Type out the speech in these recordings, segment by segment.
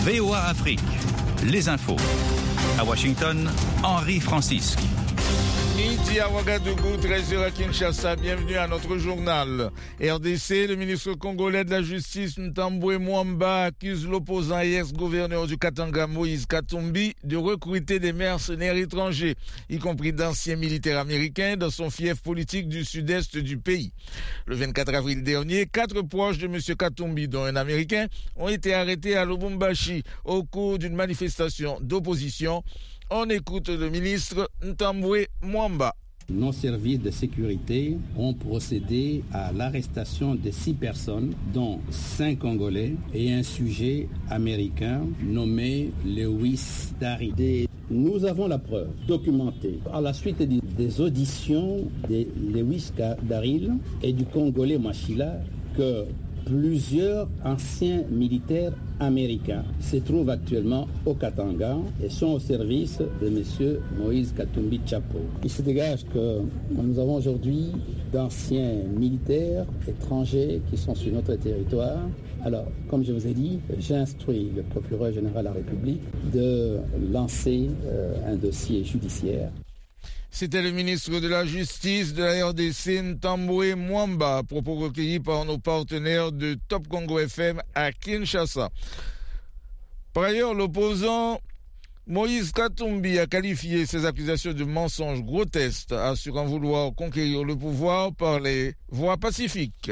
VOA Afrique, les infos. À Washington, Henri Francisque. Midi à Ouagadougou, 13h à Kinshasa, bienvenue à notre journal. RDC, le ministre congolais de la Justice, Ntambwe Mwamba, accuse l'opposant et ex-gouverneur du Katanga, Moïse Katumbi, de recruter des mercenaires étrangers, y compris d'anciens militaires américains, dans son fief politique du sud-est du pays. Le 24 avril dernier, 4 proches de M. Katumbi, dont un Américain, ont été arrêtés à Lubumbashi au cours d'une manifestation d'opposition. On écoute le ministre Ntambwe Mwamba. Nos services de sécurité ont procédé à l'arrestation de 6 personnes, dont 5 Congolais et un sujet américain nommé Lewis Darry. Nous avons la preuve documentée à la suite des auditions de Lewis Darry et du Congolais Machila que plusieurs anciens militaires américains se trouvent actuellement au Katanga et sont au service de M. Moïse Katumbi Tchapo. Il se dégage que nous avons aujourd'hui d'anciens militaires étrangers qui sont sur notre territoire. Alors, comme je vous ai dit, j'ai instruit le procureur général de la République de lancer un dossier judiciaire. C'était le ministre de la Justice de la RDC, Ntambwe Mwamba, propos recueillis par nos partenaires de Top Congo FM à Kinshasa. Par ailleurs, l'opposant Moïse Katumbi a qualifié ces accusations de mensonges grotesques, assurant vouloir conquérir le pouvoir par les voies pacifiques.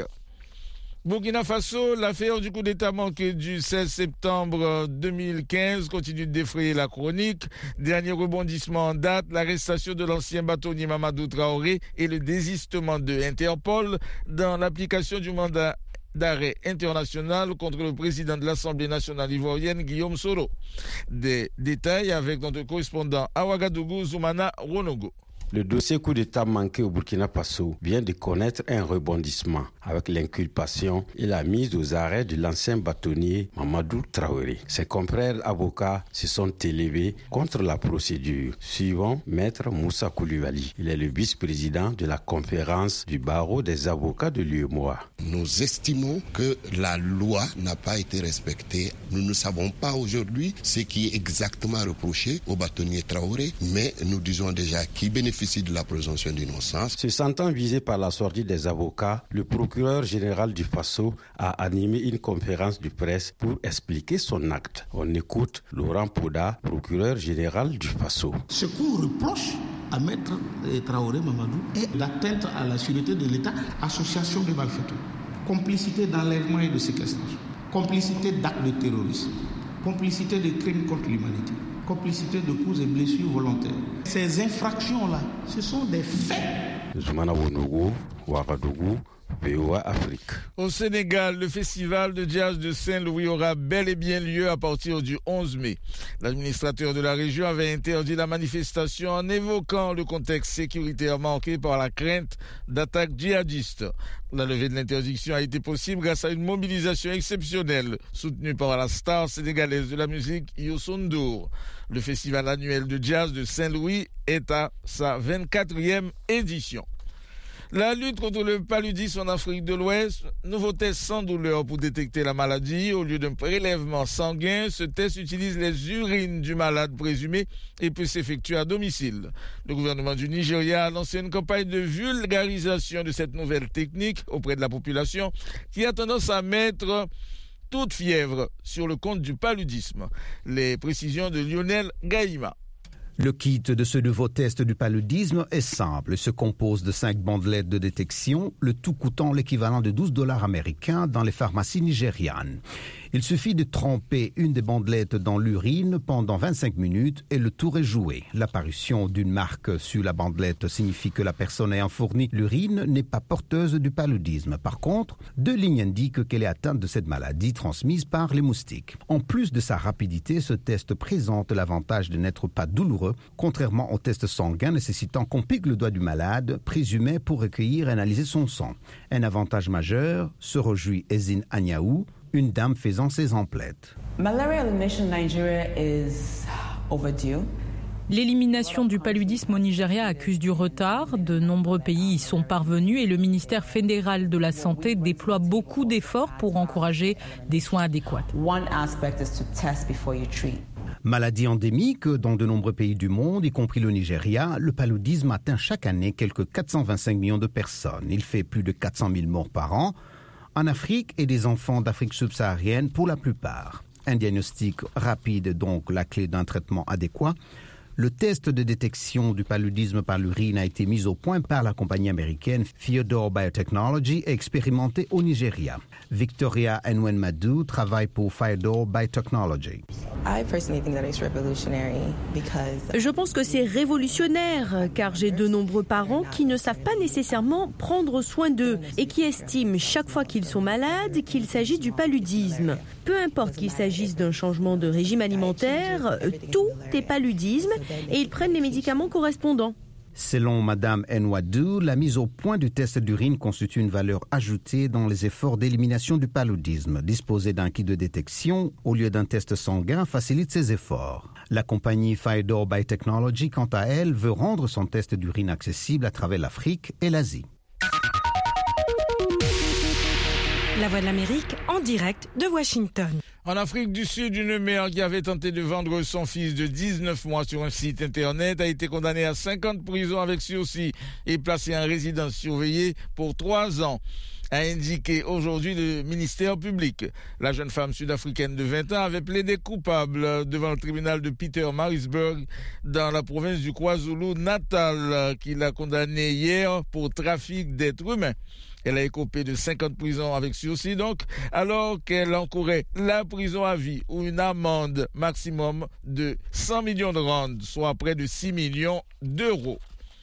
Burkina Faso, l'affaire du coup d'État manqué du 16 septembre 2015 continue de défrayer la chronique. Dernier rebondissement en date, l'arrestation de l'ancien bâtonnier Mamadou Traoré et le désistement de Interpol dans l'application du mandat d'arrêt international contre le président de l'Assemblée nationale ivoirienne, Guillaume Soro. Des détails avec notre correspondant à Ouagadougou, Zoumana Ronogo. Le dossier coup d'État manqué au Burkina Faso vient de connaître un rebondissement avec l'inculpation et la mise aux arrêts de l'ancien bâtonnier Mamadou Traoré. Ses confrères avocats se sont élevés contre la procédure, suivant Maître Moussa Koulibaly. Il est le vice-président de la conférence du barreau des avocats de l'UEMOA. Nous estimons que la loi n'a pas été respectée. Nous ne savons pas aujourd'hui ce qui est exactement reproché au bâtonnier Traoré, mais nous disons déjà qu'il bénéficie de la présomption d'innocence. Se sentant visé par la sortie des avocats, le procureur général du Faso a animé une conférence de presse pour expliquer son acte. On écoute Laurent Poda, procureur général du Faso. Ce qu'on reproche à Maître Traoré Mamadou est l'atteinte à la sûreté de l'État, association de malfaiteurs, complicité d'enlèvement et de séquestration, complicité d'actes de terrorisme, complicité de crimes contre l'humanité, complicité de coups et blessures volontaires. Ces infractions-là, ce sont des faits. Zoumana Wonogo, Ouagadougou, VOA Afrique. Au Sénégal, le festival de jazz de Saint-Louis aura bel et bien lieu à partir du 11 mai. L'administrateur de la région avait interdit la manifestation en évoquant le contexte sécuritaire marqué par la crainte d'attaques djihadistes. La levée de l'interdiction a été possible grâce à une mobilisation exceptionnelle soutenue par la star sénégalaise de la musique Youssou N'Dour. Le festival annuel de jazz de Saint-Louis est à sa 24e édition. La lutte contre le paludisme en Afrique de l'Ouest, nouveau test sans douleur pour détecter la maladie. Au lieu d'un prélèvement sanguin, ce test utilise les urines du malade présumé et peut s'effectuer à domicile. Le gouvernement du Nigeria a lancé une campagne de vulgarisation de cette nouvelle technique auprès de la population qui a tendance à mettre toute fièvre sur le compte du paludisme. Les précisions de Lionel Gaïma. Le kit de ce nouveau test du paludisme est simple. Il se compose de 5 bandelettes de détection, le tout coûtant l'équivalent de $12 américains dans les pharmacies nigérianes. Il suffit de tremper une des bandelettes dans l'urine pendant 25 minutes et le tour est joué. L'apparition d'une marque sur la bandelette signifie que la personne ayant fourni l'urine n'est pas porteuse du paludisme. Par contre, 2 lignes indiquent qu'elle est atteinte de cette maladie transmise par les moustiques. En plus de sa rapidité, ce test présente l'avantage de n'être pas douloureux, contrairement au test sanguin nécessitant qu'on pique le doigt du malade, présumé pour recueillir et analyser son sang. Un avantage majeur, se réjouit Ezine Agnaou, une dame faisant ses emplettes. Malaria elimination in Nigeria is overdue. L'élimination du paludisme au Nigeria accuse du retard. De nombreux pays y sont parvenus et le ministère fédéral de la Santé déploie beaucoup d'efforts pour encourager des soins adéquats. Maladie endémique dans de nombreux pays du monde, y compris le Nigeria, le paludisme atteint chaque année quelques 425 millions de personnes. Il fait plus de 400 000 morts par an en Afrique et des enfants d'Afrique subsaharienne pour la plupart. Un diagnostic rapide, donc la clé d'un traitement adéquat. Le test de détection du paludisme par l'urine a été mis au point par la compagnie américaine Fyodor Biotechnology et expérimenté au Nigeria. Victoria Nwenmadu travaille pour Fyodor Biotechnology. Je pense que c'est révolutionnaire car j'ai de nombreux parents qui ne savent pas nécessairement prendre soin d'eux et qui estiment chaque fois qu'ils sont malades qu'il s'agit du paludisme. Peu importe qu'il s'agisse d'un changement de régime alimentaire, tout est paludisme et ils prennent les médicaments correspondants. Selon Mme Nwadou, la mise au point du test d'urine constitue une valeur ajoutée dans les efforts d'élimination du paludisme. Disposer d'un kit de détection au lieu d'un test sanguin facilite ces efforts. La compagnie Fyodor Biotechnology, quant à elle, veut rendre son test d'urine accessible à travers l'Afrique et l'Asie. La Voix de l'Amérique en direct de Washington. En Afrique du Sud, une mère qui avait tenté de vendre son fils de 19 mois sur un site internet a été condamnée à 5 ans de prison avec sursis et placée en résidence surveillée pour 3 ans, a indiqué aujourd'hui le ministère public. La jeune femme sud-africaine de 20 ans avait plaidé coupable devant le tribunal de Pietermaritzburg dans la province du KwaZulu-Natal, qui l'a condamnée hier pour trafic d'êtres humains. Elle a écopé de 5 ans de prison avec sursis, donc, alors qu'elle encourait la prison à vie ou une amende maximum de 100 millions de rands, soit près de 6 millions d'euros.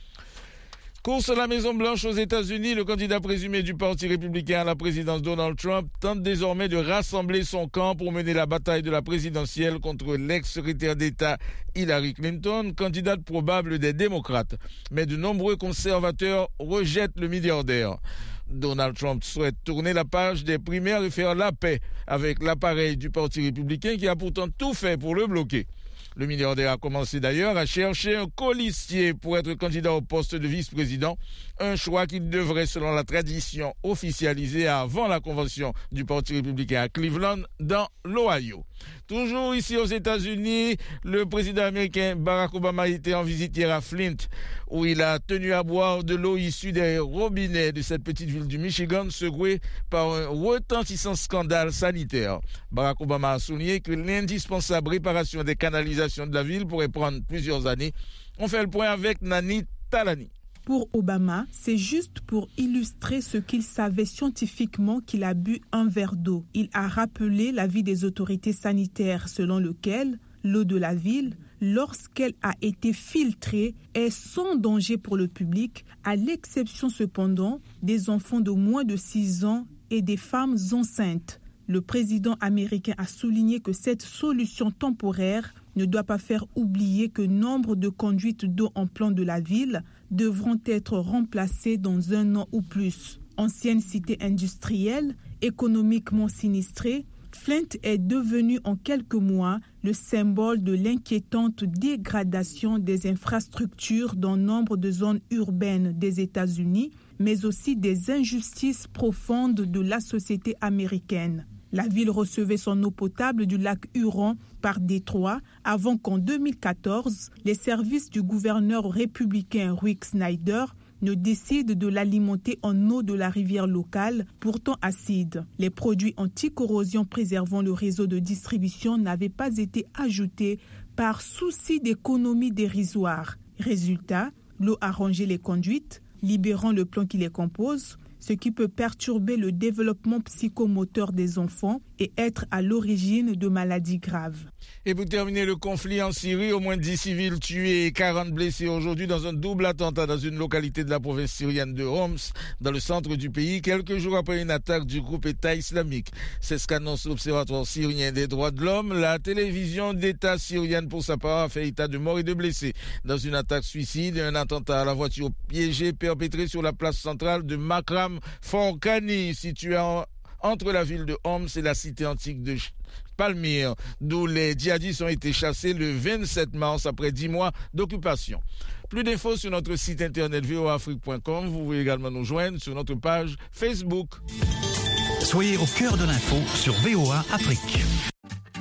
Course à la Maison-Blanche aux États-Unis, le candidat présumé du Parti républicain à la présidence Donald Trump tente désormais de rassembler son camp pour mener la bataille de la présidentielle contre l'ex-secrétaire d'État Hillary Clinton, candidate probable des démocrates. Mais de nombreux conservateurs rejettent le milliardaire. Donald Trump souhaite tourner la page des primaires et faire la paix avec l'appareil du Parti républicain qui a pourtant tout fait pour le bloquer. Le milliardaire a commencé d'ailleurs à chercher un colistier pour être candidat au poste de vice-président, un choix qu'il devrait, selon la tradition, officialiser avant la convention du Parti républicain à Cleveland, dans l'Ohio. Toujours ici aux États-Unis, le président américain Barack Obama était en visite hier à Flint, où il a tenu à boire de l'eau issue des robinets de cette petite ville du Michigan, secouée par un retentissant scandale sanitaire. Barack Obama a souligné que l'indispensable réparation des canalisations de la ville pourrait prendre plusieurs années. On fait le point avec Nani Talani. Pour Obama, c'est juste pour illustrer ce qu'il savait scientifiquement qu'il a bu un verre d'eau. Il a rappelé l'avis des autorités sanitaires selon lequel l'eau de la ville, lorsqu'elle a été filtrée, est sans danger pour le public, à l'exception cependant des enfants de moins de 6 ans et des femmes enceintes. Le président américain a souligné que cette solution temporaire ne doit pas faire oublier que nombre de conduites d'eau en plan de la ville devront être remplacées dans 1 an ou plus. Ancienne cité industrielle, économiquement sinistrée, Flint est devenue en quelques mois le symbole de l'inquiétante dégradation des infrastructures dans nombre de zones urbaines des États-Unis, mais aussi des injustices profondes de la société américaine. La ville recevait son eau potable du lac Huron par Détroit avant qu'en 2014, les services du gouverneur républicain Rick Snyder ne décident de l'alimenter en eau de la rivière locale, pourtant acide. Les produits anti-corrosion préservant le réseau de distribution n'avaient pas été ajoutés par souci d'économie dérisoire. Résultat, l'eau a rongé les conduites, libérant le plomb qui les compose, ce qui peut perturber le développement psychomoteur des enfants et être à l'origine de maladies graves. Et pour terminer, le conflit en Syrie, au moins 10 civils tués et 40 blessés aujourd'hui dans un double attentat dans une localité de la province syrienne de Homs, dans le centre du pays, quelques jours après une attaque du groupe État islamique. C'est ce qu'annonce l'Observatoire syrien des droits de l'homme. La télévision d'État syrienne, pour sa part, a fait état de morts et de blessés dans une attaque suicide et un attentat à la voiture piégée perpétré sur la place centrale de Makram Forkani, située entre la ville de Homs et la cité antique de Palmyre, d'où les djihadistes ont été chassés le 27 mars après 10 mois d'occupation. Plus d'infos sur notre site internet voaafrique.com. Vous pouvez également nous joindre sur notre page Facebook. Soyez au cœur de l'info sur VOA Afrique.